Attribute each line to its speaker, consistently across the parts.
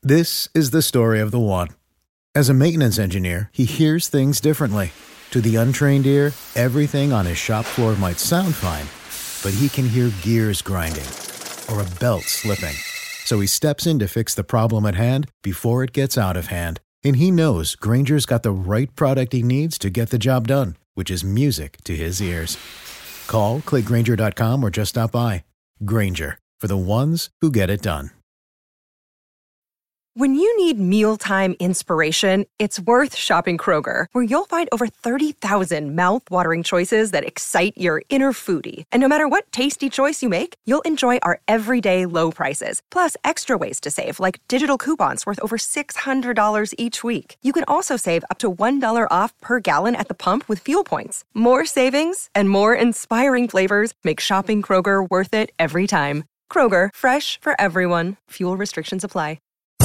Speaker 1: This is the story of the one. As a maintenance engineer, he hears things differently. To the untrained ear, everything on his shop floor might sound fine, but he can hear gears grinding or a belt slipping. So he steps in to fix the problem at hand before it gets out of hand. And he knows Grainger's got the right product he needs to get the job done, which is music to his ears. Call, click Grainger.com, or just stop by. Grainger, for the ones who get it done.
Speaker 2: When you need mealtime inspiration, it's worth shopping Kroger, where you'll find over 30,000 mouth-watering choices that excite your inner foodie. And no matter what tasty choice you make, you'll enjoy our everyday low prices, plus extra ways to save, like digital coupons worth over $600 each week. You can also save up to $1 off per gallon at the pump with fuel points. More savings and more inspiring flavors make shopping Kroger worth it every time. Kroger, fresh for everyone. Fuel restrictions apply.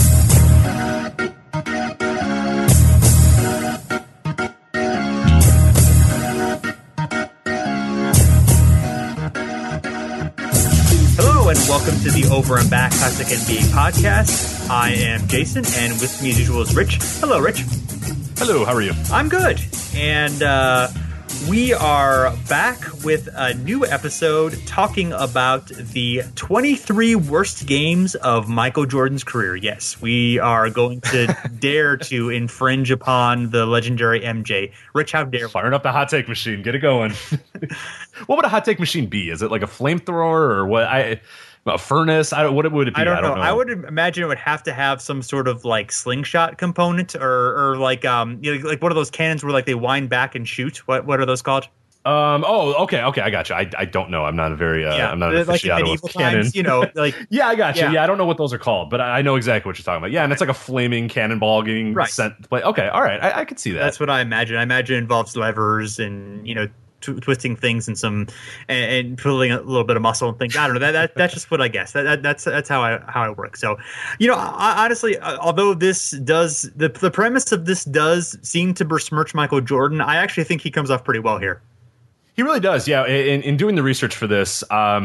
Speaker 3: Hello and welcome to the Over and Back Classic NBA podcast. I am Jason, and with me as usual is Rich. Hello, Rich.
Speaker 4: Hello, how are you?
Speaker 3: I'm good. And we are back with a new episode talking about the 23 worst games of Michael Jordan's career. Yes, we are going to dare to infringe upon the legendary MJ. Rich, how dare we?
Speaker 4: Firing up the hot take machine. Get it going. What would a hot take machine be? Is it like a flamethrower or what? A furnace? What would it be?
Speaker 3: I don't know. I would imagine it would have to have some sort of like slingshot component or like like one of those cannons where like they wind back and shoot. What are those called?
Speaker 4: Okay, I got you. I don't know. I'm not a very I'm not an aficionado of cannon.
Speaker 3: Times, you know, like
Speaker 4: yeah, I got you. Yeah, I don't know what those are called, but I know exactly what you're talking about. Yeah, and it's like a flaming cannonball getting sent. Okay, all right, I could see that.
Speaker 3: That's what I imagine. I imagine it involves levers and twisting things and pulling a little bit of muscle and things. I don't know. That's just what I guess. That's how I work. So, I honestly, although this does the premise of this does seem to besmirch Michael Jordan, I actually think he comes off pretty well here.
Speaker 4: He really does. Yeah. In doing the research for this,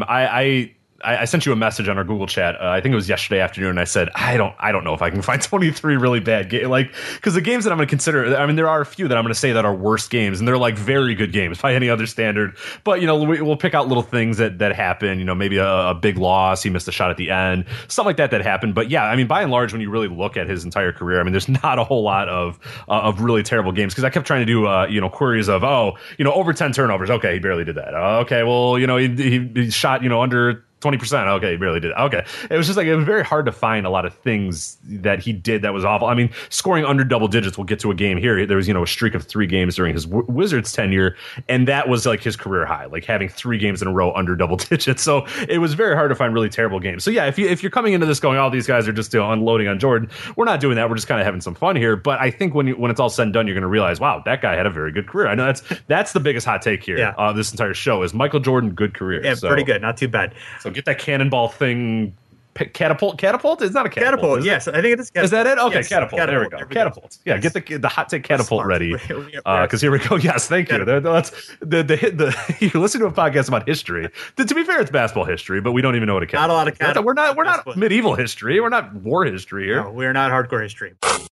Speaker 4: I sent you a message on our Google chat. I think it was yesterday afternoon. And I said, I don't know if I can find 23 really bad games. Like, because the games that I'm going to consider, I mean, there are a few that I'm going to say that are worst games, and they're like very good games by any other standard. But, we'll pick out little things that happen, maybe a big loss. He missed a shot at the end, stuff like that happened. But yeah, I mean, by and large, when you really look at his entire career, I mean, there's not a whole lot of really terrible games. Because I kept trying to do, queries of, over 10 turnovers. Okay, he barely did that. Okay, well, he shot, under 20%. Okay, he barely did. Okay. It was just like, it was very hard to find a lot of things that he did that was awful. I mean, scoring under double digits, we'll get to a game here. There was, a streak of 3 games during his Wizards tenure, and that was like his career high, like having 3 games in a row under double digits. So it was very hard to find really terrible games. So yeah, if you're coming into this going, oh, these guys are just unloading on Jordan, we're not doing that. We're just kind of having some fun here. But I think when it's all said and done, you're going to realize, wow, that guy had a very good career. I know that's the biggest hot take here.
Speaker 3: Yeah.
Speaker 4: This entire show is Michael Jordan, good career.
Speaker 3: Yeah, so, pretty good. Not too bad.
Speaker 4: So get that cannonball thing. Catapult? It's not a catapult.
Speaker 3: Yes, I think it is.
Speaker 4: Is that it? Okay,
Speaker 3: yes,
Speaker 4: catapult. There we go. Catapult. Yeah,
Speaker 3: yes.
Speaker 4: Get the hot take catapult ready. Because here we go. Yes, thank you. That's you listen to a podcast about history. To be fair, it's basketball history, but we don't even know what a catapult.
Speaker 3: Not a lot of catapult.
Speaker 4: We're not medieval history. We're not war history here.
Speaker 3: No, we're not hardcore history.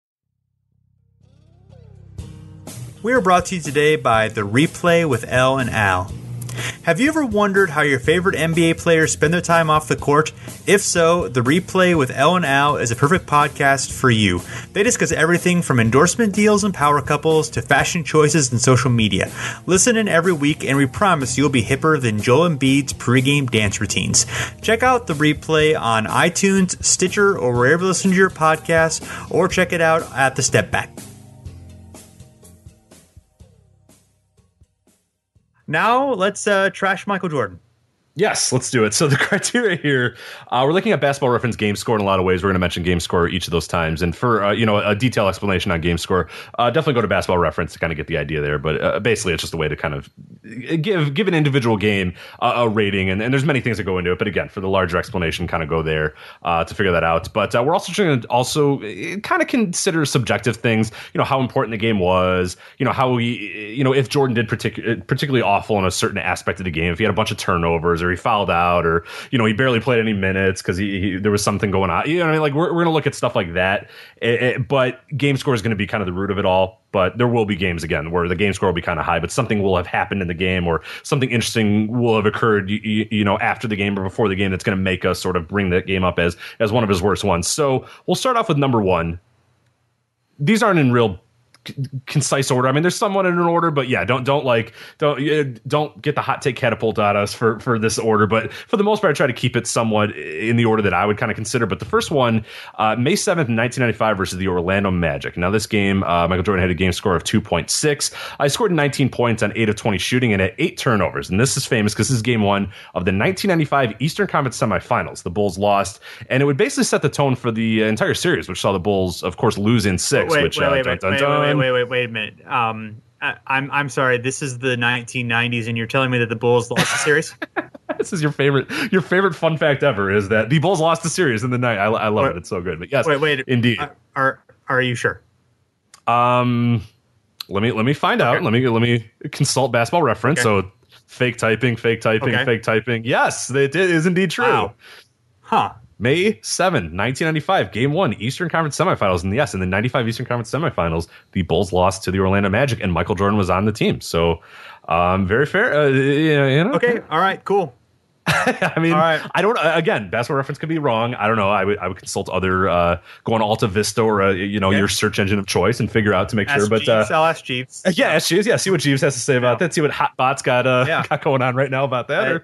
Speaker 3: We are brought to you today by The Replay with Elle and Al. Have you ever wondered how your favorite NBA players spend their time off the court? If so, The Replay with Elle and Al is a perfect podcast for you. They discuss everything from endorsement deals and power couples to fashion choices and social media. Listen in every week and we promise you'll be hipper than Joel Embiid's pregame dance routines. Check out The Replay on iTunes, Stitcher, or wherever you listen to your podcasts, or check it out at The Step Back. Now let's trash Michael Jordan.
Speaker 4: Yes, let's do it. So the criteria here, we're looking at Basketball Reference game score in a lot of ways. We're going to mention game score each of those times. And for a detailed explanation on game score, definitely go to Basketball Reference to kind of get the idea there. But basically, it's just a way to kind of give an individual game a rating, and there's many things that go into it. But again, for the larger explanation, kind of go there to figure that out. But we're also trying to kind of consider subjective things. How important the game was. How we, if Jordan did particularly awful in a certain aspect of the game, if he had a bunch of turnovers or he fouled out, or he barely played any minutes because there was something going on. What I mean? Like we're going to look at stuff like that. But game score is going to be kind of the root of it all. But there will be games again where the game score will be kind of high, but something will have happened in the game or something interesting will have occurred, after the game or before the game that's going to make us sort of bring that game up as one of his worst ones. So we'll start off with number one. These aren't in real concise order. I mean, there's somewhat in an order, but yeah, don't get the hot take catapult at us for this order. But for the most part, I try to keep it somewhat in the order that I would kind of consider. But the first one, May 7th, 1995 versus the Orlando Magic. Now this game, Michael Jordan had a game score of 2.6. I scored 19 points on 8 of 20 shooting and had 8 turnovers. And this is famous because this is game one of the 1995 Eastern Conference semifinals. The Bulls lost, and it would basically set the tone for the entire series, which saw the Bulls, of course, lose in 6.
Speaker 3: Wait a minute. I'm sorry. This is the 1990s, and you're telling me that the Bulls lost the series?
Speaker 4: This is your favorite fun fact ever is that the Bulls lost the series in the night. I love it. It's so good. But yes, indeed.
Speaker 3: Are you sure?
Speaker 4: Let me find out. Let me consult Basketball Reference. Okay. So fake typing. Yes, it is indeed true.
Speaker 3: Wow. Huh.
Speaker 4: May 7, 1995, Game 1, Eastern Conference semifinals. And yes, in the 95 Eastern Conference semifinals, the Bulls lost to the Orlando Magic, and Michael Jordan was on the team. So, very fair.
Speaker 3: Okay, all right, cool.
Speaker 4: I mean, right. I don't. Again, Basketball Reference could be wrong. I don't know. I would consult other, go on Alta Vista or your search engine of choice and figure out to make sure. But
Speaker 3: Jeeves, I'll ask Jeeves.
Speaker 4: Yeah, ask Jeeves. Yeah, see what Jeeves has to say about that. See what Hotbot's got going on right now about that.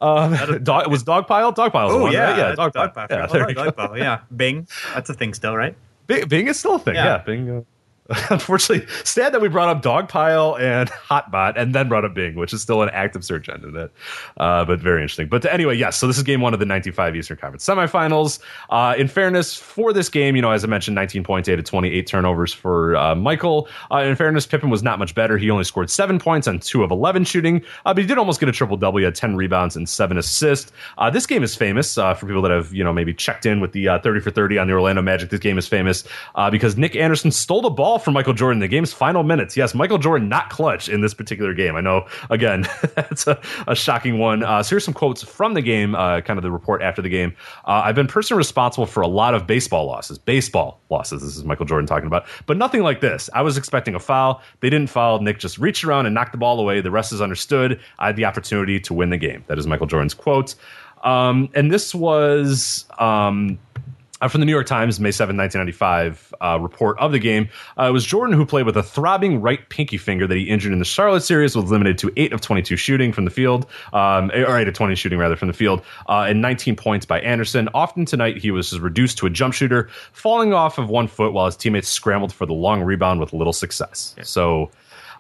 Speaker 4: Was Dogpile? Dogpile's the one,
Speaker 3: yeah,
Speaker 4: right? Yeah,
Speaker 3: Dogpile. Yeah, Dogpile. Yeah, Bing. That's a thing still, right?
Speaker 4: Bing is still a thing. Yeah, Bing. Unfortunately, sad that we brought up Dogpile and Hotbot and then brought up Bing, which is still an active search engine. But very interesting. But anyway, yes, so this is game one of the 95 Eastern Conference semifinals. In fairness, for this game, as I mentioned, 19 points, 8 of 28 turnovers for Michael. In fairness, Pippen was not much better. He only scored 7 points on 2 of 11 shooting, but he did almost get a triple-double. He had 10 rebounds and 7 assists. This game is famous for people that have, maybe checked in with the 30 for 30 on the Orlando Magic. This game is famous because Nick Anderson stole the ball from Michael Jordan in the game's final minutes. Yes, Michael Jordan not clutch in this particular game. I know, again, that's a shocking one. So here's some quotes from the game, kind of the report after the game. I've been personally responsible for a lot of baseball losses. This is Michael Jordan talking about. But nothing like this. I was expecting a foul. They didn't foul. Nick just reached around and knocked the ball away. The rest is understood. I had the opportunity to win the game. That is Michael Jordan's quote. And this was... from the New York Times, May 7, 1995, report of the game. It was Jordan who played with a throbbing right pinky finger that he injured in the Charlotte series, was limited to 8 of 22 shooting from the field, or 8 of 20 shooting, rather, from the field, and 19 points by Anderson. Often tonight, he was reduced to a jump shooter, falling off of 1 foot while his teammates scrambled for the long rebound with little success. Yeah. So...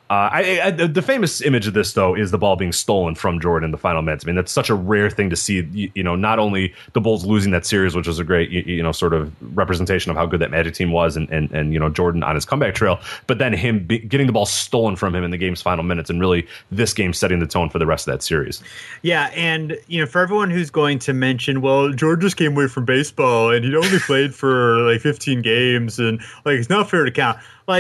Speaker 4: the famous image of this, though, is the ball being stolen from Jordan in the final minutes. I mean, that's such a rare thing to see, not only the Bulls losing that series, which was a great, sort of representation of how good that Magic team was and Jordan on his comeback trail, but then him getting the ball stolen from him in the game's final minutes and really this game setting the tone for the rest of that series.
Speaker 3: Yeah, and, for everyone who's going to mention, well, Jordan just came away from baseball and he only played for 15 games and it's not fair to count.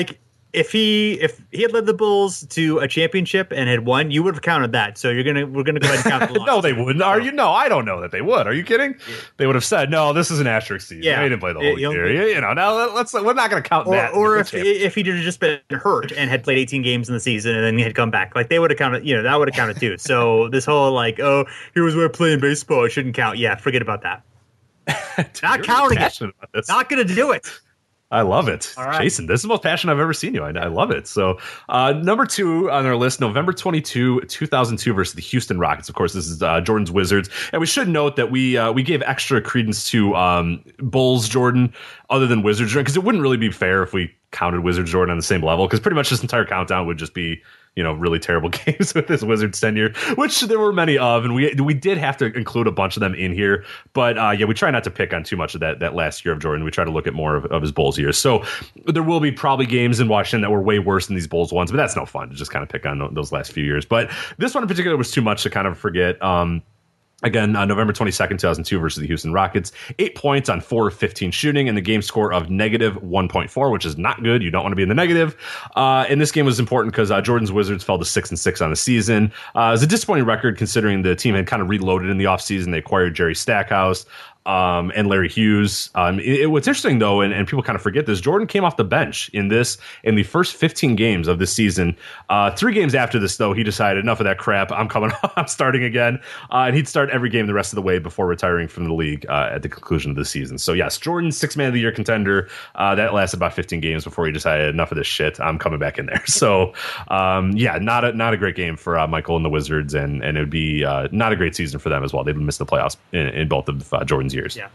Speaker 3: If he had led the Bulls to a championship and had won, you would have counted that. So we're gonna go ahead and count the loss.
Speaker 4: No, they wouldn't. Are you? No, I don't know that they would. Are you kidding? Yeah. They would have said, no, this is an asterisk season. Yeah. They didn't play the whole year. Now we're not going to count that.
Speaker 3: Or if he had just been hurt and had played 18 games in the season and then he had come back, they would have counted. That would have counted too. So this whole he was playing baseball, it shouldn't count. Yeah, forget about that. Not counting it. Not going to do it.
Speaker 4: I love it.
Speaker 3: Right.
Speaker 4: Jason, this is the most passionate I've ever seen you. I love it. So number 2 on our list, November 22, 2002 versus the Houston Rockets. Of course, this is Jordan's Wizards. And we should note that we gave extra credence to Bulls Jordan other than Wizards Jordan, because it wouldn't really be fair if we counted Wizards Jordan on the same level, because pretty much this entire countdown would just be really terrible games with his Wizards tenure, which there were many of, and we did have to include a bunch of them in here. But we try not to pick on too much of that last year of Jordan. We try to look at more of his Bulls years. So there will be probably games in Washington that were way worse than these Bulls ones, but that's no fun to just kind of pick on those last few years. But this one in particular was too much to kind of forget. Again, November 22nd, 2002 versus the Houston Rockets, 8 points on 4 of 15 shooting and the game score of negative 1.4, which is not good. You don't want to be in the negative. And this game was important because Jordan's Wizards fell to 6-6 on the season. It was a disappointing record considering the team had kind of reloaded in the offseason. They acquired Jerry Stackhouse. And Larry Hughes. What's interesting, though, and people kind of forget this, Jordan came off the bench in the first 15 games of this season. 3 games after this, though, he decided, enough of that crap. I'm coming off. I'm starting again. And he'd start every game the rest of the way before retiring from the league at the conclusion of the season. So, yes, Jordan, 6th man of the year contender. That lasted about 15 games before he decided, enough of this shit. I'm coming back in there. So, not a great game for Michael and the Wizards, and it would be not a great season for them as well. They've missed the playoffs in both of Jordan's years.
Speaker 3: Yeah.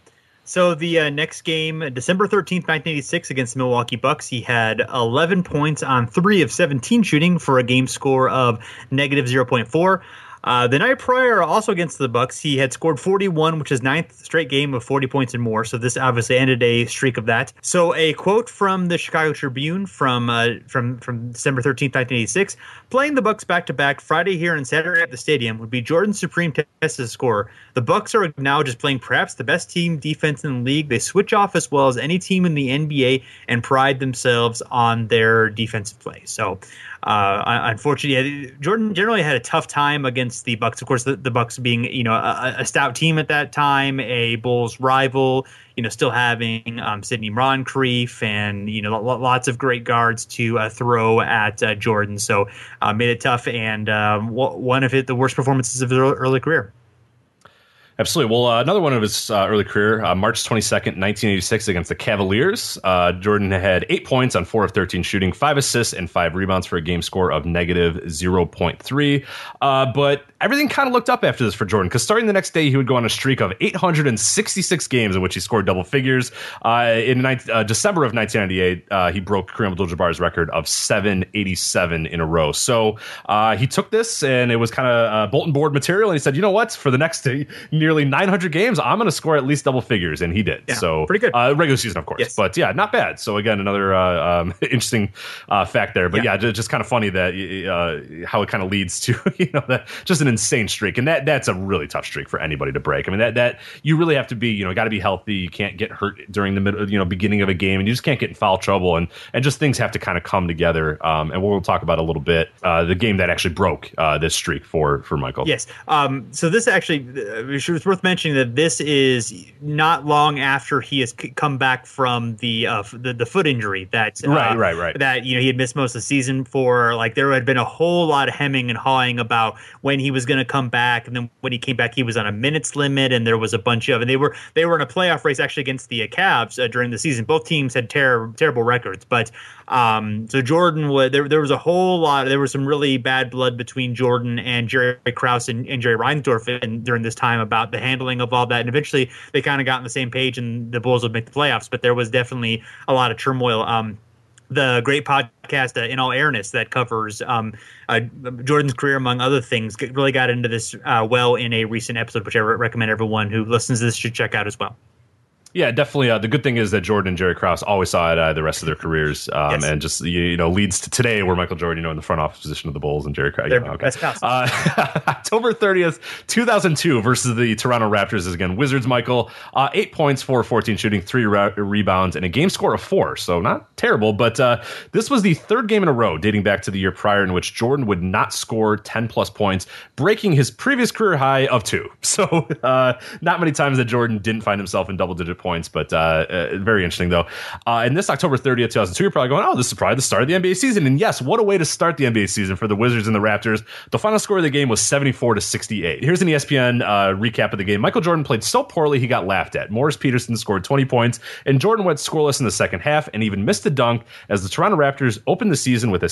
Speaker 3: So the next game, December 13th, 1986, against the Milwaukee Bucks, he had 11 points on 3 of 17 shooting for a game score of negative 0.4. The night prior, also against the Bucks, he had scored 41, which is 9th straight game of 40 points and more. So this obviously ended a streak of that. So a quote from the Chicago Tribune from December 13th, 1986, playing the Bucks back-to-back Friday here and Saturday at the stadium would be Jordan's supreme test as a scorer. The Bucks are now just playing perhaps the best team defense in the league. They switch off as well as any team in the NBA and pride themselves on their defensive play. So unfortunately, Jordan generally had a tough time against the Bucks. Of course, the Bucks being a stout team at that time, a Bulls rival. Still having Sidney Moncrief and lots of great guards to throw at Jordan. So made it tough, and one of the worst performances of his early career.
Speaker 4: Absolutely. Well, another one of his early career, March 22nd, 1986, against the Cavaliers. Jordan had 8 points on 4 of 13 shooting, 5 assists, and 5 rebounds for a game score of negative 0.3. But everything kind of looked up after this for Jordan, because starting the next day, he would go on a streak of 866 games in which he scored double figures. In December of 1998, he broke Kareem Abdul-Jabbar's record of 787 in a row. So he took this, and it was kind of bulletin board material, and he said, you know what, for the next nearly 900 games, I'm going to score at least double figures, and he did.
Speaker 3: Yeah,
Speaker 4: so
Speaker 3: pretty good.
Speaker 4: Regular season, of course, yes. But yeah, not bad. So again, another interesting fact there. But yeah, just kind of funny that how it kind of leads to that just an insane streak, and that's a really tough streak for anybody to break. I mean, that you really have to be got to be healthy. You can't get hurt during the middle, beginning of a game, and you just can't get in foul trouble, and just things have to kind of come together. And we'll talk about a little bit the game that actually broke this streak for Michael.
Speaker 3: Yes. So this actually. It's worth mentioning that this is not long after he has come back from the foot injury that
Speaker 4: right.
Speaker 3: that he had missed most of the season for. Like, there had been a whole lot of hemming and hawing about when he was going to come back, and then when he came back, he was on a minutes limit, and there was a bunch of, and they were in a playoff race actually against the Cavs during the season. Both teams had terrible records, but so Jordan there was a whole lot. There was some really bad blood between Jordan and Jerry Krause and Jerry Reinsdorf during this time about the handling of all that, and eventually they kind of got on the same page, and the Bulls would make the playoffs. But there was definitely a lot of turmoil. The great podcast, In All Airness, that covers Jordan's career, among other things, really got into this well in a recent episode, which I recommend everyone who listens to this should check out as well.
Speaker 4: Yeah, definitely. The good thing is that Jordan and Jerry Krause always saw eye the rest of their careers, yes. And just leads to today where Michael Jordan, in the front office position of the Bulls, and Jerry Krause. October 30th, 2002 versus the Toronto Raptors is again Wizards. Michael, 8 points, 4 of 14 shooting, 3 rebounds, and a game score of 4. So not terrible, but this was the third game in a row dating back to the year prior in which Jordan would not score 10 plus points, breaking his previous career high of 2. So not many times that Jordan didn't find himself in double-digit points, but very interesting though. And this October 30th, 2002, you're probably going, oh, this is probably the start of the NBA season. And yes, what a way to start the NBA season for the Wizards and the Raptors. The final score of the game was 74-68. Here's an ESPN recap of the game. Michael Jordan played so poorly he got laughed at. Morris Peterson scored 20 points, and Jordan went scoreless in the second half and even missed a dunk as the Toronto Raptors opened the season with a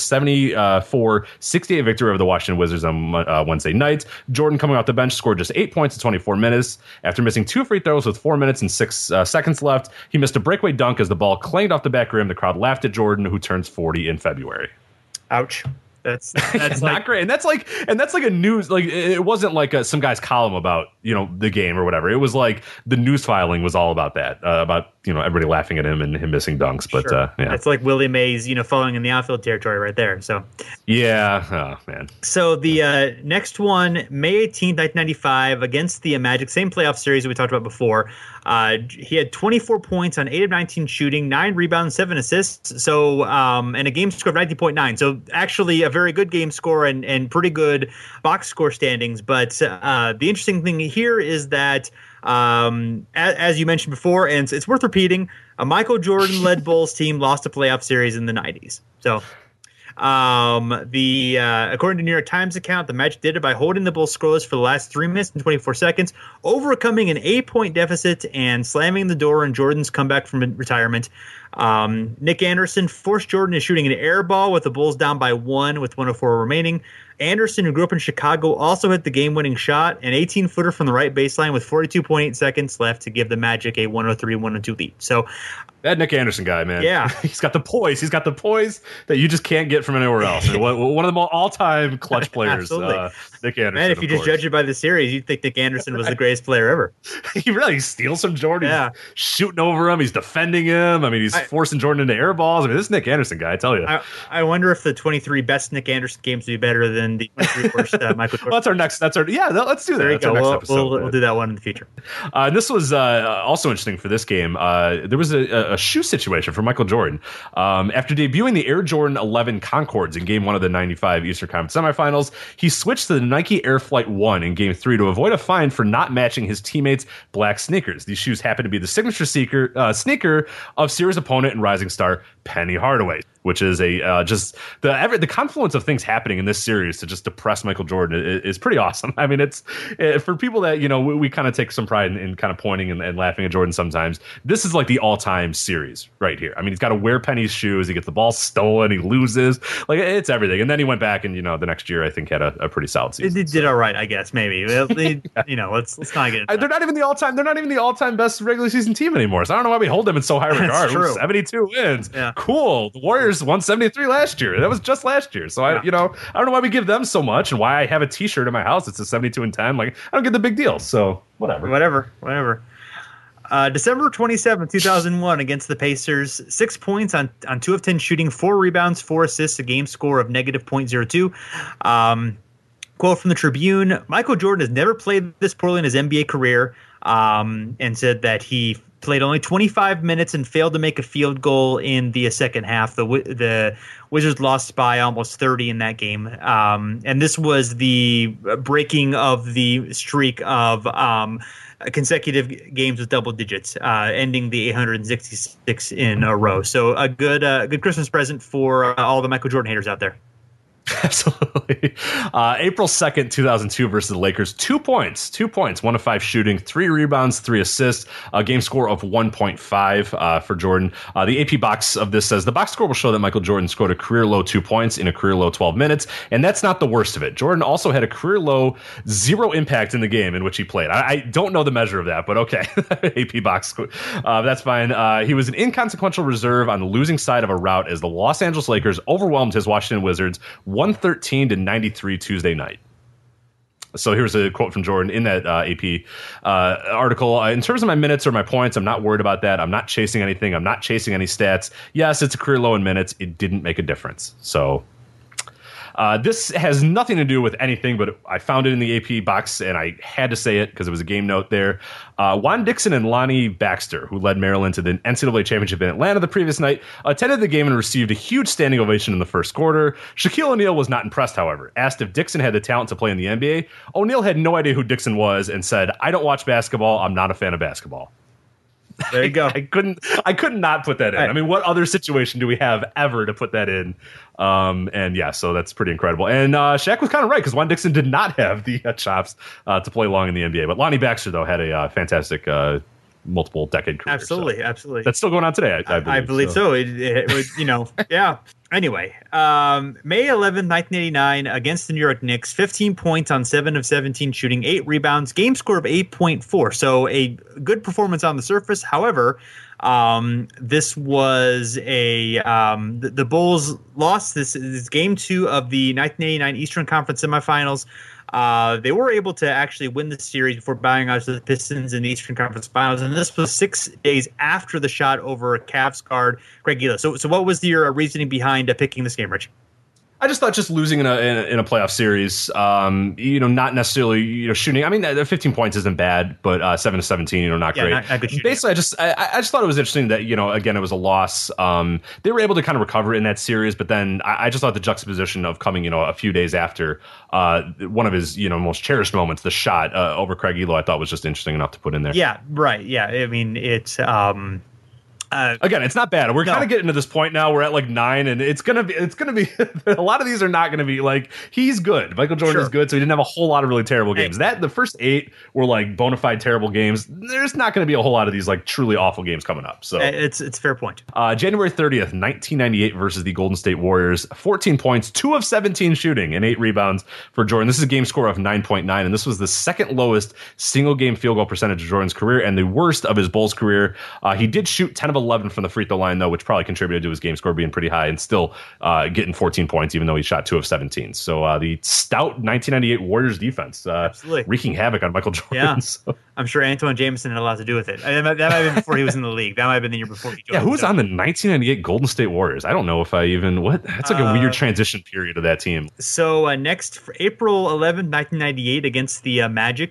Speaker 4: 74-68 victory over the Washington Wizards on Wednesday night. Jordan, coming off the bench, scored just 8 points in 24 minutes. After missing 2 free throws with 4 minutes and 6 seconds left, he missed a breakaway dunk as the ball clanged off the back rim. The crowd laughed at Jordan, who turns 40 in February.
Speaker 3: Ouch. That's
Speaker 4: It's not great, and that's like a news, like it wasn't like some guy's column about the game or whatever. It was like the news filing was all about that, about everybody laughing at him and him missing dunks. But
Speaker 3: sure.
Speaker 4: Yeah,
Speaker 3: it's like Willie Mays, falling in the outfield territory right there. So
Speaker 4: yeah, oh man.
Speaker 3: So the next one, May 18th, 1995, against the Magic, same playoff series that we talked about before. He had 24 points on 8 of 19 shooting, 9 rebounds, 7 assists. So and a game score of 90.9. So actually a very good game score and pretty good box score standings. But the interesting thing here is that as you mentioned before, and it's worth repeating, a Michael Jordan-led Bulls team lost a playoff series in the 90s. So according to New York Times account, the Magic did it by holding the Bulls scoreless for the last 3 minutes and 24 seconds, overcoming an 8-point deficit and slamming the door on Jordan's comeback from retirement. Nick Anderson forced Jordan to shooting an air ball with the Bulls down by 1 with 1:04 remaining. Anderson, who grew up in Chicago, also hit the game-winning shot, an 18-footer from the right baseline with 42.8 seconds left to give the Magic a 103-102 lead. So
Speaker 4: that Nick Anderson guy, man.
Speaker 3: Yeah.
Speaker 4: He's got the poise. He's got the poise that you just can't get from anywhere else. One of the all-time clutch players, Nick Anderson.
Speaker 3: Man, if you just judge it by the series, you'd think Nick Anderson was the greatest player ever.
Speaker 4: He really steals from Jordan. Yeah. He's shooting over him. He's defending him. I mean, he's forcing Jordan into air balls. I mean, this Nick Anderson guy, I tell you.
Speaker 3: I wonder if the 23 best Nick Anderson games would be better than the 23 worst Michael Jordan.
Speaker 4: Well, let's do that.
Speaker 3: There you go.
Speaker 4: Next episode.
Speaker 3: We'll do that one in the future.
Speaker 4: And this was also interesting for this game. There was a shoe situation for Michael Jordan. After debuting the Air Jordan 11 Concords in Game 1 of the 95 Eastern Conference semifinals, he switched to the Nike Air Flight 1 in Game 3 to avoid a fine for not matching his teammates' black sneakers. These shoes happen to be the signature sneaker of series opponent and rising star Penny Hardaway, which is just the confluence of things happening in this series to just depress Michael Jordan is pretty awesome. I mean, it's for people that we kind of take some pride in kind of pointing and laughing at Jordan sometimes. This is like the all-time series right here. I mean, he's got to wear Penny's shoes. He gets the ball stolen. He loses. Like, it's everything. And then he went back and the next year I think had a pretty solid season.
Speaker 3: It did all right, I guess. Maybe let's not get.
Speaker 4: They're not even the all-time. They're not even the all-time best regular season team anymore. So I don't know why we hold them in so high regard.
Speaker 3: True.
Speaker 4: 72 wins.
Speaker 3: Yeah.
Speaker 4: Cool. The Warriors won 73 last year. That was just last year. So I don't know why we give them so much and why I have a T-shirt in my house. It's a 72-10. Like, I don't get the big deal. So whatever. December 27, 2001 against the Pacers, 6 points on 2 of 10 shooting, 4 rebounds, 4 assists, a game score of negative .02. Quote from the Tribune: Michael Jordan has never played this poorly in his NBA career, and said that he played only 25 minutes and failed to make a field goal in the second half. The Wizards lost by almost 30 in that game. And this was the breaking of the streak of consecutive games with double digits, ending the 866 in a row. So a good Christmas present for all the Michael Jordan haters out there. Absolutely. April 2nd, 2002 versus the Lakers. 2 points, 1 of 5 shooting, 3 rebounds, 3 assists, a game score of 1.5 for Jordan. The AP box of this says the box score will show that Michael Jordan scored a career low 2 points in a career low 12 minutes. And that's not the worst of it. Jordan also had a career low 0 impact in the game in which he played. I don't know the measure of that, but okay. AP box score. That's fine. He was an inconsequential reserve on the losing side of a rout as the Los Angeles Lakers overwhelmed his Washington Wizards 113-93 Tuesday night. So here's a quote from Jordan in that AP article. In terms of my minutes or my points, I'm not worried about that. I'm not chasing anything. I'm not chasing any stats. Yes, it's a career low in minutes. It didn't make a difference. So this has nothing to do with anything, but I found it in the AP box, and I had to say it because it was a game note there. Juan Dixon and Lonnie Baxter, who led Maryland to the NCAA championship in Atlanta the previous night, attended the game and received a huge standing ovation in the first quarter. Shaquille O'Neal was not impressed, however. Asked if Dixon had the talent to play in the NBA, O'Neal had no idea who Dixon was and said, "I don't watch basketball. I'm not a fan of basketball."
Speaker 3: There you go.
Speaker 4: I couldn't not put that in. I mean, what other situation do we have ever to put that in? And yeah, so that's pretty incredible. And Shaq was kind of right because Juan Dixon did not have the chops to play long in the NBA. But Lonnie Baxter, though, had a fantastic multiple decade career.
Speaker 3: Absolutely.
Speaker 4: That's still going on today,
Speaker 3: I believe so. It would, yeah. Anyway, May 11th, 1989, against the New York Knicks, 15 points on 7 of 17 shooting, 8 rebounds, game score of 8.4. So a good performance on the surface. However, This was the Bulls lost this game 2 of the 1989 Eastern Conference semifinals. They were able to actually win the series before bowing out to the Pistons in the Eastern Conference Finals, and this was 6 days after the shot over Cavs guard Craig Gila. So what was your reasoning behind picking this game, Rich?
Speaker 4: I just thought just losing in a playoff series, not necessarily shooting. I mean, 15 points isn't bad, but 7 to 17, not great.
Speaker 3: Not good shooting.
Speaker 4: Basically, I just thought it was interesting that again it was a loss. They were able to kind of recover in that series, but then I just thought the juxtaposition of coming a few days after one of his most cherished moments, the shot over Craig Elo, I thought was just interesting enough to put in there.
Speaker 3: Yeah, right. Yeah, I mean it's.
Speaker 4: Again, it's not bad. We're kind of getting to this point now. We're at like 9, and it's gonna be a lot of these are not gonna be like he's good. Michael Jordan is good, so he didn't have a whole lot of really terrible games. The first 8 were like bona fide terrible games. There's not gonna be a whole lot of these like truly awful games coming up. So
Speaker 3: it's a fair point.
Speaker 4: January 30th, 1998 versus the Golden State Warriors. 14 points, 2 of 17 shooting, and 8 rebounds for Jordan. This is a game score of 9.9, and this was the second lowest single game field goal percentage of Jordan's career and the worst of his Bulls career. He did shoot 10 of 11 from the free throw line, though, which probably contributed to his game score being pretty high and still getting 14 points, even though he shot 2 of 17. So the stout 1998 Warriors defense wreaking havoc on Michael Jordan.
Speaker 3: Yeah.
Speaker 4: So.
Speaker 3: I'm sure Antoine Jameson had a lot to do with it. That might have been before he was in the league. That might have been the year before he joined.
Speaker 4: Yeah, who was on the 1998 Golden State Warriors? I don't know if I even... That's like a weird transition period of that team.
Speaker 3: So next, for April 11th, 1998, against the Magic...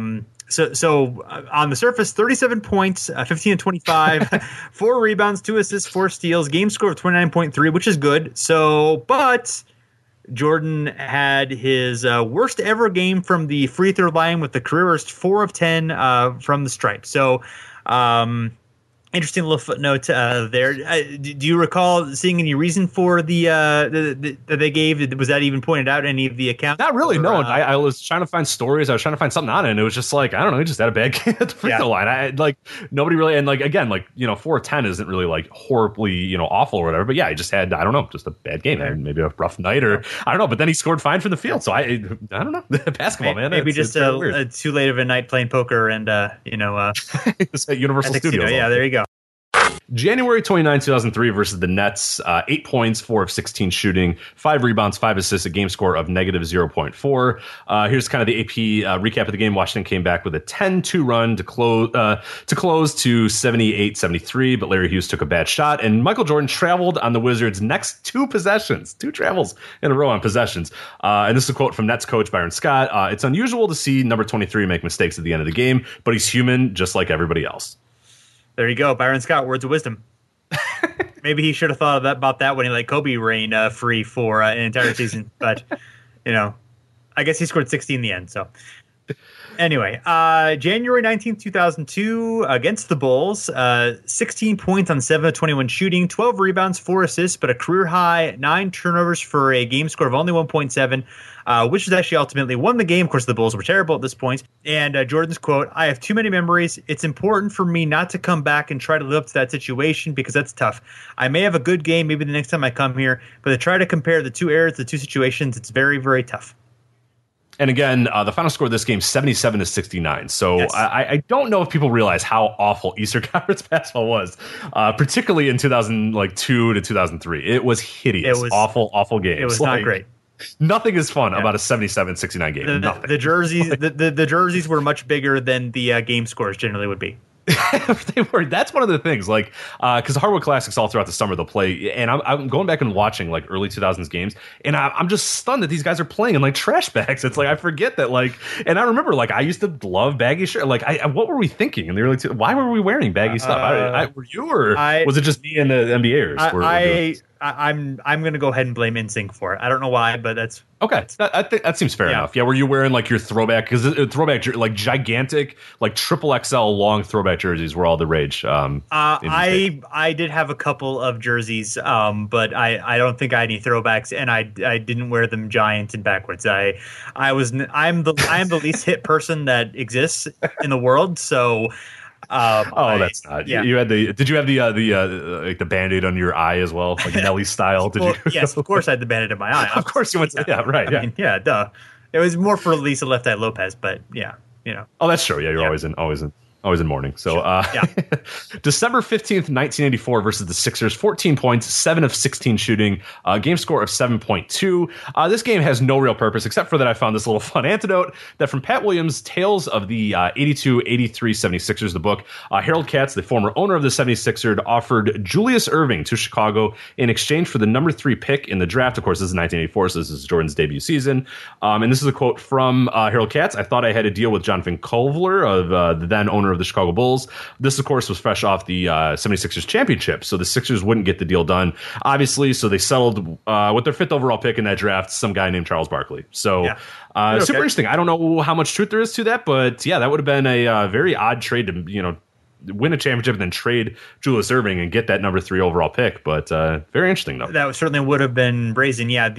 Speaker 3: So on the surface, 37 points, 15 and 25, 4 rebounds, 2 assists, 4 steals, game score of 29.3, which is good. But Jordan had his worst ever game from the free throw line with the career worst 4 of 10 from the stripe. So interesting little footnote there. Do you recall seeing any reason for the that they gave? Was that even pointed out in any of the accounts?
Speaker 4: Not really. No. I was trying to find stories. I was trying to find something on it, and it was just like I don't know. He just had a bad game at the free throw line. Nobody really. And again, 4 of 10 isn't really like horribly awful or whatever. But yeah, he just had just a bad game. Maybe a rough night or I don't know. But then he scored fine from the field. So I don't know. Basketball, man.
Speaker 3: Maybe it's too late of a night playing poker and
Speaker 4: it's at Universal Studios.
Speaker 3: Yeah, there you go.
Speaker 4: January 29, 2003 versus the Nets, 8 points, 4 of 16 shooting, 5 rebounds, 5 assists, a game score of negative 0.4. Here's kind of the AP recap of the game. Washington came back with a 10-2 run to close to 78-73, but Larry Hughes took a bad shot, and Michael Jordan traveled on the Wizards' next 2 possessions, 2 travels in a row on possessions. And this is a quote from Nets coach Byron Scott. It's unusual to see number 23 make mistakes at the end of the game, but he's human just like everybody else.
Speaker 3: There you go, Byron Scott, words of wisdom. Maybe he should have thought about that when he let Kobe reign free for an entire season. But, I guess he scored 60 in the end. So, anyway, January 19th, 2002, against the Bulls, 16 points on 7 of 21 shooting, 12 rebounds, 4 assists, but a career high 9 turnovers for a game score of only 1.7. Which is actually ultimately won the game. Of course, the Bulls were terrible at this point. And Jordan's quote, "I have too many memories. It's important for me not to come back and try to live up to that situation because that's tough. I may have a good game maybe the next time I come here, but to try to compare the 2 eras, the 2 situations, it's very, very tough."
Speaker 4: And again, the final score of this game, 77-69. So yes. I don't know if people realize how awful Eastern Conference basketball was, particularly in 2002 to 2003. It was hideous. It was awful games.
Speaker 3: It was not great.
Speaker 4: Nothing is fun about a 77-69 game. Nothing.
Speaker 3: The jerseys, the jerseys were much bigger than the game scores generally would be.
Speaker 4: They were. That's one of the things, because the Hardwood Classics all throughout the summer they'll play, and I'm going back and watching early 2000s games, and I'm just stunned that these guys are playing in trash bags. It's I forget that and I remember I used to love baggy shirt. What were we thinking in the early? Why were we wearing baggy stuff? Were you or was it just me and the NBAers?
Speaker 3: I'm going to go ahead and blame NSYNC for it. I don't know why, but that's
Speaker 4: okay. I think that seems fair enough. Yeah, were you wearing your throwback? Because throwback gigantic triple XL long throwback jerseys were all the rage.
Speaker 3: I did have a couple of jerseys, but I don't think I had any throwbacks, and I didn't wear them giant and backwards. I'm the least hit person that exists in the world, so.
Speaker 4: That's not. Yeah. You had did you have the Band-Aid on your eye as well, Nelly style? Did you?
Speaker 3: Yes, of course I had the Band-Aid on my eye.
Speaker 4: Of course you went to. Yeah, right. Yeah,
Speaker 3: I mean, duh. It was more for Lisa Left Eye Lopez, but yeah,
Speaker 4: Oh, that's true. Yeah, you're always in Always in morning. So December 15th, 1984 versus the Sixers, 14 points, 7 of 16 shooting, game score of 7.2. This game has no real purpose except for that I found this little fun antidote that from Pat Williams' Tales of the 82-83 76ers, the book. Harold Katz, the former owner of the 76ers, offered Julius Erving to Chicago in exchange for the number 3 pick in the draft. Of course, this is 1984, so this is Jordan's debut season. And this is a quote from Harold Katz. I thought I had a deal with Jonathan Culver, of the then owner of the Chicago Bulls. This, of course, was fresh off the 76ers championship, so the Sixers wouldn't get the deal done, obviously, so they settled with their 5th overall pick in that draft, some guy named Charles Barkley. So super interesting. I don't know how much truth there is to that, but yeah, that would have been a very odd trade to, win a championship and then trade Julius Erving and get that number 3 overall pick. But very interesting, though.
Speaker 3: That certainly would have been brazen. Yeah,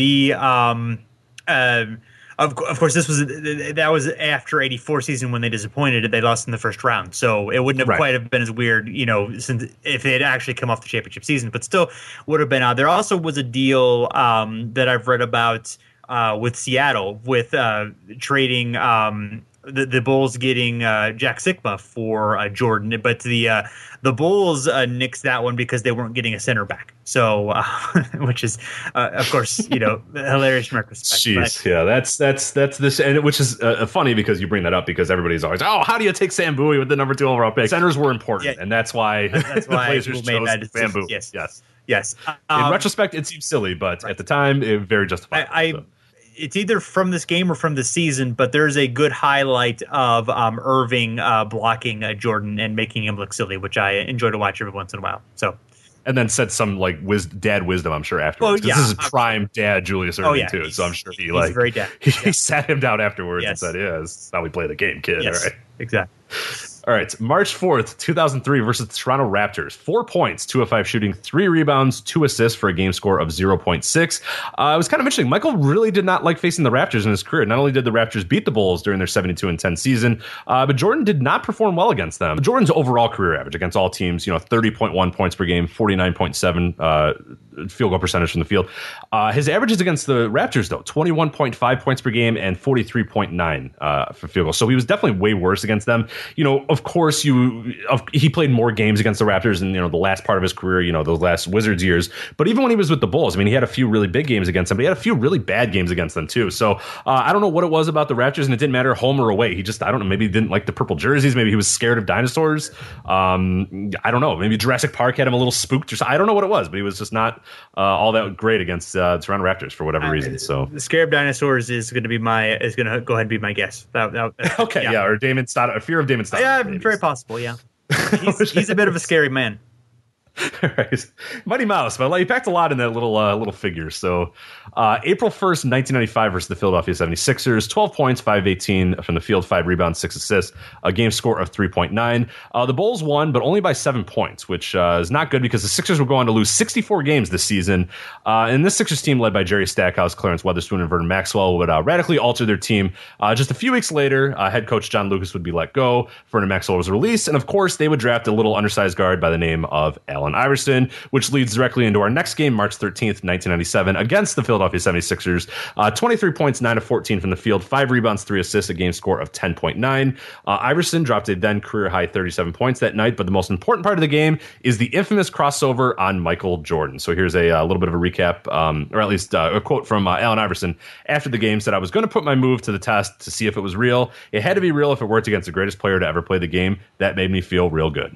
Speaker 3: Of course, that was after 84 season when they disappointed. They lost in the first round, so it wouldn't have quite have been as weird, since if it had actually come off the championship season. But still, would have been odd. There also was a deal that I've read about with Seattle with trading the Bulls getting Jack Sikma for Jordan, but the Bulls nixed that one because they weren't getting a center back. So, which is, of course, hilarious in retrospect.
Speaker 4: Jeez, yeah, that's this, and which is funny because you bring that up because everybody's always, how do you take Sam Bowie with the number 2 overall pick? Centers were important, and that's why the Blazers chose Sam Bowie.
Speaker 3: Yes.
Speaker 4: In retrospect, it seems silly, but at the time, it very justified.
Speaker 3: It's either from this game or from the season, but there's a good highlight of Erving blocking Jordan and making him look silly, which I enjoy to watch every once in a while. So,
Speaker 4: and then said some dad wisdom, I'm sure, afterwards. This is prime dad Julius Erving too, so I'm sure he's
Speaker 3: very dad.
Speaker 4: He sat him down afterwards and said, "Yeah, that's how we play the game, kid."
Speaker 3: Yes,
Speaker 4: all right,
Speaker 3: exactly.
Speaker 4: All right, March 4th, 2003 versus the Toronto Raptors. 4 points, 2 of 5 shooting, 3 rebounds, 2 assists for a game score of 0.6. It was kind of interesting. Michael really did not like facing the Raptors in his career. Not only did the Raptors beat the Bulls during their 72-10 season, but Jordan did not perform well against them. Jordan's overall career average against all teams, 30.1 points per game, 49.7 field goal percentage from the field. His averages against the Raptors, though, 21.5 points per game and 43.9 for field goals. So he was definitely way worse against them. Of course, he played more games against the Raptors in the last part of his career, those last Wizards years. But even when he was with the Bulls, he had a few really big games against them, but he had a few really bad games against them too. So I don't know what it was about the Raptors, and it didn't matter home or away. He just, I don't know, maybe he didn't like the purple jerseys. Maybe he was scared of dinosaurs. I don't know. Maybe Jurassic Park had him a little spooked or something. I don't know what it was, but he was just not all that great against the Toronto Raptors for whatever reason. So
Speaker 3: scared of dinosaurs is going to go ahead and be my guess.
Speaker 4: Okay, yeah, or Damon Stoudemire, a fear of Damon Stoudemire.
Speaker 3: Yeah, very possible. Yeah, he's a bit of a scary man.
Speaker 4: Right. Mighty Mouse, but he packed a lot in that little figure. So April 1st, 1995 versus the Philadelphia 76ers, 12 points, 5-18 from the field, 5 rebounds, 6 assists, a game score of 3.9. The Bulls won, but only by 7 points, which is not good because the Sixers will go on to lose 64 games this season. And this Sixers team, led by Jerry Stackhouse, Clarence Weatherspoon, and Vernon Maxwell, would radically alter their team. Just a few weeks later, head coach John Lucas would be let go. Vernon Maxwell was released, and of course, they would draft a little undersized guard by the name of Allen Iverson, which leads directly into our next game, March 13th, 1997, against the Philadelphia 76ers. 23 points, 9 of 14 from the field, 5 rebounds, 3 assists, a game score of 10.9. Iverson dropped a then career-high 37 points that night, but the most important part of the game is the infamous crossover on Michael Jordan. So here's a little bit of a recap, or at least a quote from Allen Iverson after the game. Said, "I was going to put my move to the test to see if it was real. It had to be real if it worked against the greatest player to ever play the game. That made me feel real good."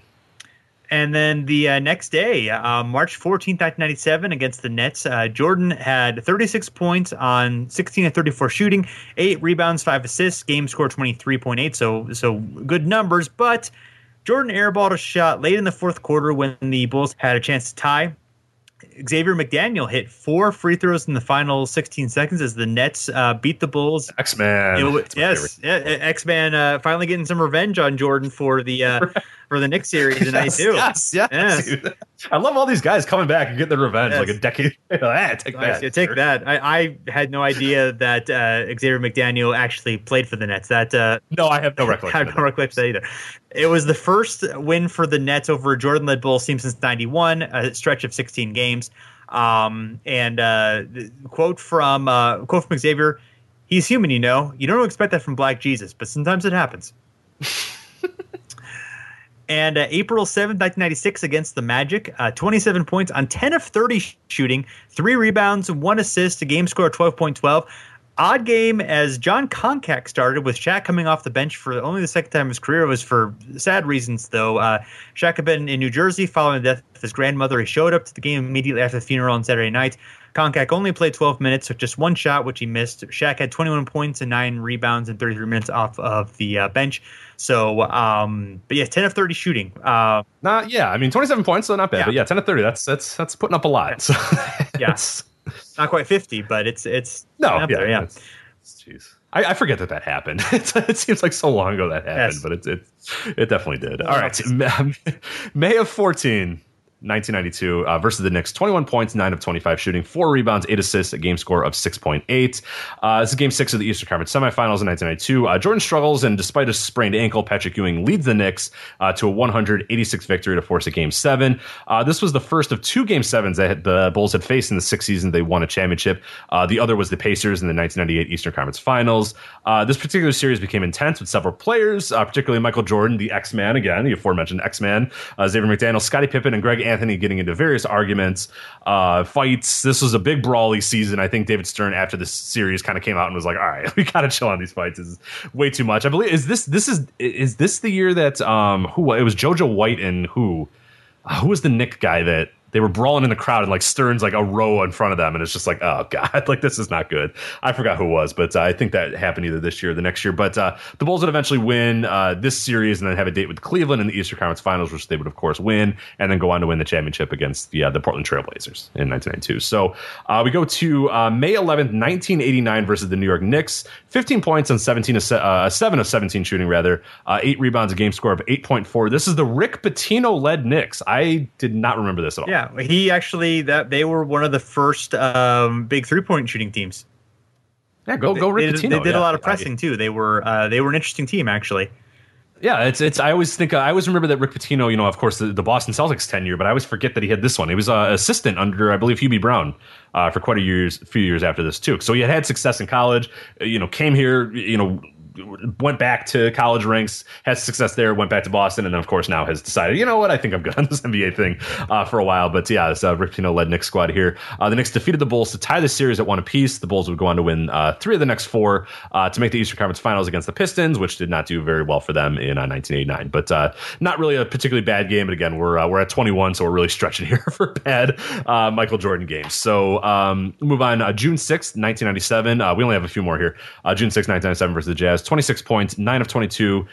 Speaker 3: And then the next day, March 14th, 1997, against the Nets, Jordan had 36 points on 16 of 34 shooting, 8 rebounds, 5 assists, game score 23.8, so good numbers. But Jordan airballed a shot late in the fourth quarter when the Bulls had a chance to tie. Xavier McDaniel hit 4 free throws in the final 16 seconds as the Nets beat the Bulls.
Speaker 4: X-Man.
Speaker 3: Yes, X-Man finally getting some revenge on Jordan for the Knicks series tonight too.
Speaker 4: Yes. I love all these guys coming back and getting their revenge like a decade. Take that.
Speaker 3: I had no idea that Xavier McDaniel actually played for the Nets.
Speaker 4: No, I have no recollection.
Speaker 3: I have no recollection of that either. It was the first win for the Nets over a Jordan-led Bulls team since '91, a stretch of 16 games. The quote from Xavier: "He's human, you know. You don't expect that from Black Jesus, but sometimes it happens." And April 7th, 1996 against the Magic, 27 points on 10 of 30 shooting, 3 rebounds, 1 assist, a game score of 12.12. Odd game as John Koncak started with Shaq coming off the bench for only the second time in his career. It was for sad reasons, though. Shaq had been in New Jersey following the death of his grandmother. He showed up to the game immediately after the funeral on Saturday night. Koncak only played 12 minutes, took just 1 shot, which he missed. Shaq had 21 points and 9 rebounds and 33 minutes off of the bench. So, but yeah, 10 of 30 shooting.
Speaker 4: I mean, 27 points, so not bad. Yeah. But yeah, 10 of 30, that's putting up a lot. So
Speaker 3: yes, not quite 50, but it's
Speaker 4: no,
Speaker 3: there, yeah.
Speaker 4: Jeez, I forget that happened. It seems like so long ago that happened, but it definitely did. All right, May of 1992 versus the Knicks. 21 points, 9 of 25 shooting, 4 rebounds, 8 assists, a game score of 6.8. This is Game 6 of the Eastern Conference semifinals in 1992. Jordan struggles, and despite a sprained ankle, Patrick Ewing leads the Knicks to a 186 victory to force a Game 7. This was the first of 2 Game 7s that the Bulls had faced in the 6th season they won a championship. The other was the Pacers in the 1998 Eastern Conference Finals. This particular series became intense with several players, particularly Michael Jordan, the X-Man, again, the aforementioned X-Man, Xavier McDaniel, Scottie Pippen, and Greg Anthony getting into various arguments, fights. This was a big brawly season. I think David Stern, after this series, kind of came out and was like, all right, we gotta chill on these fights. This is way too much. I believe is this the year that it was JoJo White and who was the Knick guy that they were brawling in the crowd and like Stern's like a row in front of them, and it's just like, oh god, like this is not good. I forgot who it was, but I think that happened either this year or the next year. But the Bulls would eventually win this series and then have a date with Cleveland in the Eastern Conference Finals, which they would of course win, and then go on to win the championship against the Portland Trailblazers in 1992. So we go to May 11th, 1989 versus the New York Knicks. 15 points on 7 of 17 shooting, rather. 8 rebounds, a game score of 8.4. This is the Rick Pitino led Knicks. I did not remember this at all.
Speaker 3: Yeah. He actually they were one of the first big 3-point shooting teams.
Speaker 4: Yeah, go Rick Pitino.
Speaker 3: They did a lot of pressing too. They were an interesting team actually.
Speaker 4: Yeah, it's. I always remember that Rick Pitino, of course, the Boston Celtics tenure, but I always forget that he had this one. He was an assistant under, I believe, Hubie Brown for quite a few years after this too. So he had success in college. Came here. Went back to college ranks, had success there, went back to Boston, and then, of course, now has decided, you know what, I think I'm good on this NBA thing for a while. But yeah, this Rick Pitino-led Knicks squad here. The Knicks defeated the Bulls to tie the series at 1 apiece. The Bulls would go on to win 3 of the next 4 to make the Eastern Conference Finals against the Pistons, which did not do very well for them in 1989. But not really a particularly bad game. But again, we're at 21, so we're really stretching here for bad Michael Jordan games. So move on. June 6th, 1997. We only have a few more here. June 6th, 1997 versus the Jazz. 26 points, 9 of 22,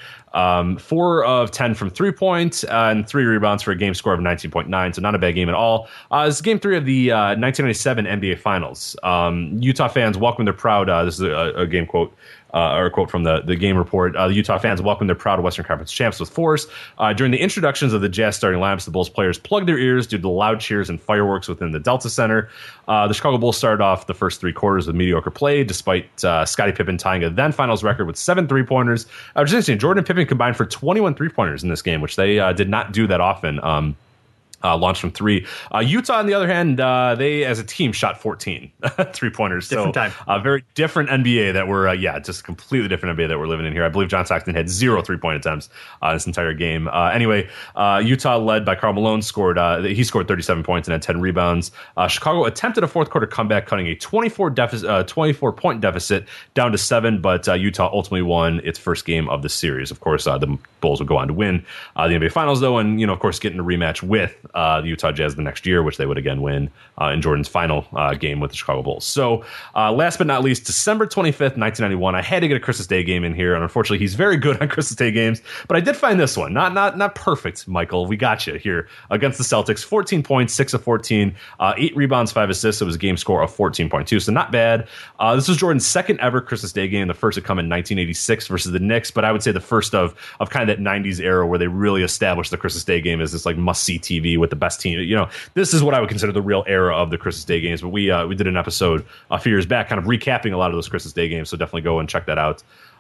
Speaker 4: 4 of 10 from 3-point, and 3 rebounds for a game score of 19.9. So not a bad game at all. This is Game 3 of the 1997 NBA Finals. Utah fans welcome their proud. This is a game quote. Or a quote from the game report. The Utah fans welcomed their proud Western Conference champs with force. During the introductions of the Jazz starting lineups, the Bulls players plugged their ears due to the loud cheers and fireworks within the Delta Center. The Chicago Bulls started off the first 3 quarters with mediocre play, despite Scottie Pippen tying a then finals record with 7 3-pointers. Which is interesting. Jordan and Pippen combined for 21 3-pointers in this game, which they did not do that often. Launched from 3. Utah, on the other hand, they as a team shot 14 3-pointers.
Speaker 3: Different time.
Speaker 4: Very different NBA that we're, just completely different NBA that we're living in here. I believe John Stockton had 0 3-point attempts this entire game. Anyway, Utah, led by Karl Malone, scored 37 points and had 10 rebounds. Chicago attempted a fourth quarter comeback, cutting a 24-point deficit down to 7, but Utah ultimately won its first game of the series. Of course, the Bulls would go on to win the NBA Finals, though, and, of course, get in a rematch with the Utah Jazz the next year, which they would again win in Jordan's final game with the Chicago Bulls. So last but not least, December 25th, 1991. I had to get a Christmas Day game in here, and unfortunately he's very good on Christmas Day games, but I did find this one. Not perfect, Michael. We got you here against the Celtics. 14 points, 6 of 14, 8 rebounds, 5 assists. It was a game score of 14.2, so not bad. This was Jordan's second ever Christmas Day game. The first had come in 1986 versus the Knicks, but I would say the first of kind of that 90s era where they really established the Christmas Day game as this like must-see TV with the best team. This is what I would consider the real era of the Christmas Day games. But we did an episode a few years back kind of recapping a lot of those Christmas Day games, so definitely go and check that out.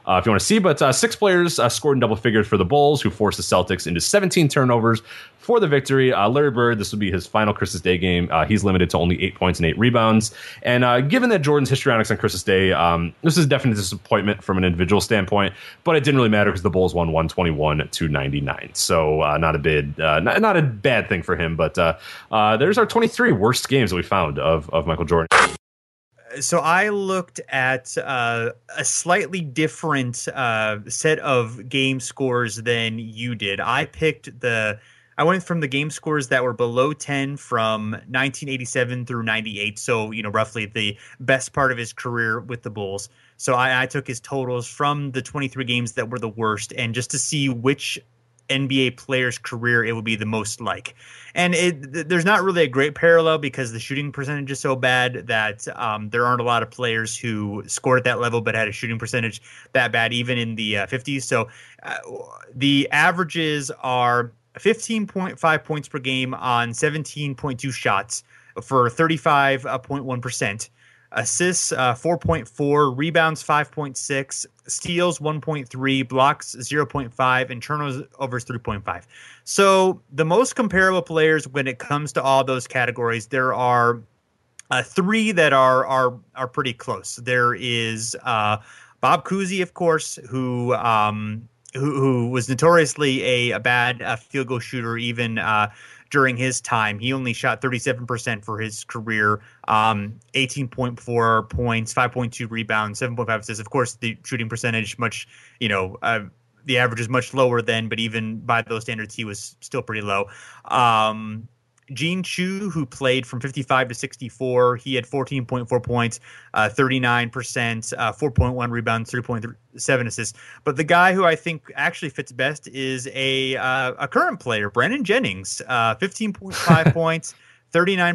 Speaker 4: if you want to see. But 6 players scored in double figures for the Bulls, who forced the Celtics into 17 turnovers for the victory. Larry Bird, this will be his final Christmas Day game. He's limited to only 8 points and 8 rebounds. And given that Jordan's histrionics on Christmas Day, this is definitely a disappointment from an individual standpoint, but it didn't really matter because the Bulls won 121-99. So not a bad thing for him, but there's our 23 worst games that we found of Michael Jordan.
Speaker 3: So I looked at a slightly different set of game scores than you did. I went from the game scores that were below 10 from 1987 through 98. So, roughly the best part of his career with the Bulls. So I took his totals from the 23 games that were the worst, and just to see which NBA player's career it would be the most like. And there's not really a great parallel because the shooting percentage is so bad that there aren't a lot of players who scored at that level but had a shooting percentage that bad, even in the 50s. So the averages are 15.5 points per game on 17.2 shots for 35.1%. Assists 4.4, rebounds 5.6, steals 1.3, blocks 0.5, and turnovers 3.5. So the most comparable players when it comes to all those categories, there are 3 that are pretty close. There is Bob Cousy, of course, who was notoriously a bad field goal shooter, even during his time. He only shot 37% for his career, 18.4 points, 5.2 rebounds, 7.5 assists. Of course, the shooting percentage the average is much lower then, but even by those standards, he was still pretty low. Gene Chu, who played from 55 to 64, he had 14.4 points, 39%, 4.1 rebounds, 3.7 assists. But the guy who I think actually fits best is a current player, Brandon Jennings, 15.5 points, 39%,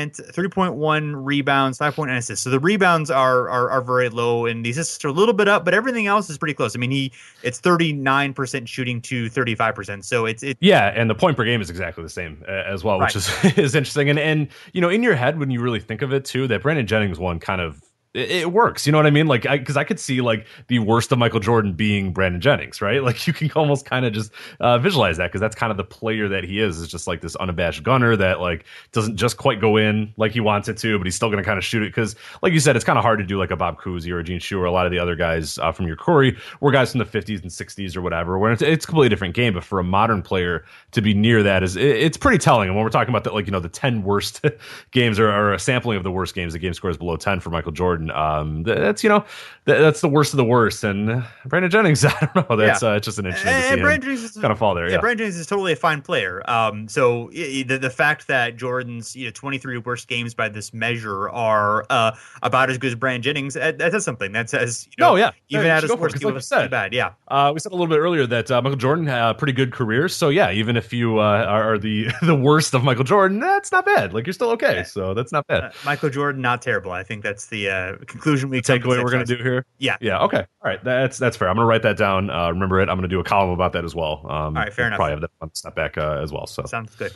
Speaker 3: 3.1 rebounds, 5.9 assists. So the rebounds are very low, and the assists are a little bit up, but everything else is pretty close. I mean, it's 39% shooting to 35%. So it's
Speaker 4: yeah, and the point per game is exactly the same as well, which
Speaker 3: right.
Speaker 4: is interesting. And in your head when you really think of it too, that Brandon Jennings one kind of it works, you know what I mean? Like, because I could see like the worst of Michael Jordan being Brandon Jennings, right? Like you can almost kind of just visualize that because that's kind of the player that he is just like this unabashed gunner that like doesn't just quite go in like he wants it to, but he's still going to kind of shoot it because, like you said, it's kind of hard to do like a Bob Cousy or a Gene Shue or a lot of the other guys from your Corey, were guys from the 50s and 60s or whatever, where it's a completely different game. But for a modern player to be near that it's pretty telling. And when we're talking about the, the 10 worst games or a sampling of the worst games, the game scores below 10 for Michael Jordan. That's that's the worst of the worst, and Brandon Jennings, I don't know. That's it's just an interesting to see
Speaker 3: Brandon Jennings
Speaker 4: kind of fall there. Yeah,
Speaker 3: Brandon Jennings is totally a fine player. So the fact that Jordan's 23 worst games by this measure are about as good as Brandon Jennings, that's something that says even at his worst, he was bad. Yeah,
Speaker 4: we said a little bit earlier that Michael Jordan had a pretty good career. So yeah, even if you are the worst of Michael Jordan, that's not bad. Like you're still okay. Yeah. So that's not bad.
Speaker 3: Michael Jordan, not terrible. I think that's the conclusion we
Speaker 4: takeaway we're going to do here.
Speaker 3: Yeah.
Speaker 4: Okay. All right. That's fair. I'm going to write that down. Remember it. I'm going to do a column about that as well.
Speaker 3: All right. Fair enough.
Speaker 4: Probably have that on Step Back as well. So
Speaker 3: sounds good.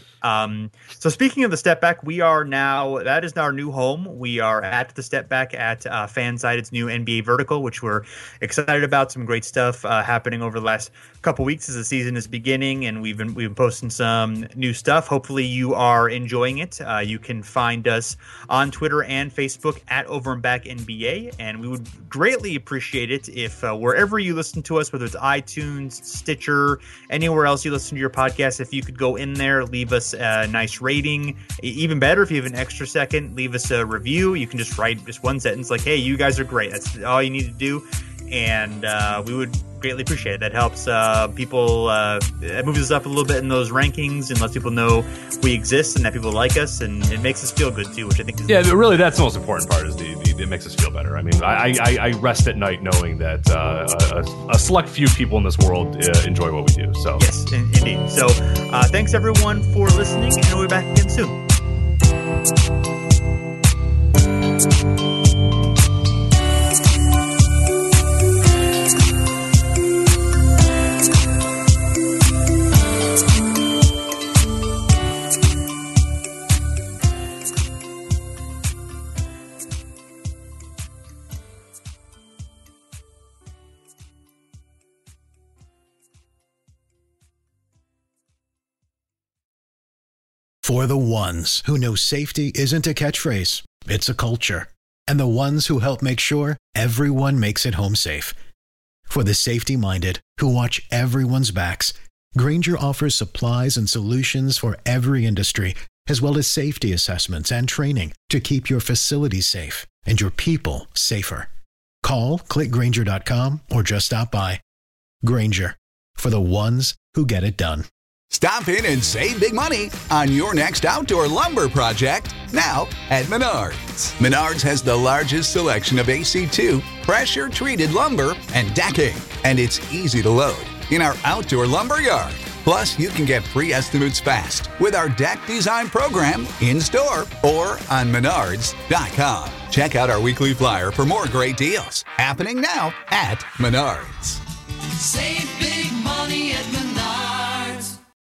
Speaker 3: So speaking of the Step Back, that is our new home. We are at the Step Back at Fansided's new NBA Vertical, which we're excited about. Some great stuff happening over the last couple weeks as the season is beginning, and we've been posting some new stuff. Hopefully you are enjoying it. You can find us on Twitter and Facebook at Over and Back NBA. And we would greatly appreciate it if wherever you listen to us, whether it's iTunes, Stitcher, anywhere else you listen to your podcast, if you could go in there, leave us a nice rating. Even better, if you have an extra second, leave us a review. You can just write just one sentence like, hey, you guys are great. That's all you need to do. And we would greatly appreciate it. That helps people. It moves us up a little bit in those rankings and lets people know we exist and that people like us, and it makes us feel good too, which I think is
Speaker 4: really that's the most important part. Is it makes us feel better. I mean, I rest at night knowing that a select few people in this world enjoy what we do. So
Speaker 3: yes, indeed. So thanks everyone for listening, and we'll be back again soon.
Speaker 1: For the ones who know safety isn't a catchphrase, it's a culture. And the ones who help make sure everyone makes it home safe. For the safety-minded who watch everyone's backs, Grainger offers supplies and solutions for every industry, as well as safety assessments and training to keep your facilities safe and your people safer. Call, click Grainger.com, or just stop by. Grainger, for the ones who get it done.
Speaker 5: Stop in and save big money on your next outdoor lumber project now at Menards. Menards has the largest selection of AC2 pressure-treated lumber and decking, and it's easy to load in our outdoor lumber yard. Plus, you can get free estimates fast with our deck design program in-store or on Menards.com. Check out our weekly flyer for more great deals happening now at Menards.
Speaker 6: Save big money at Menards.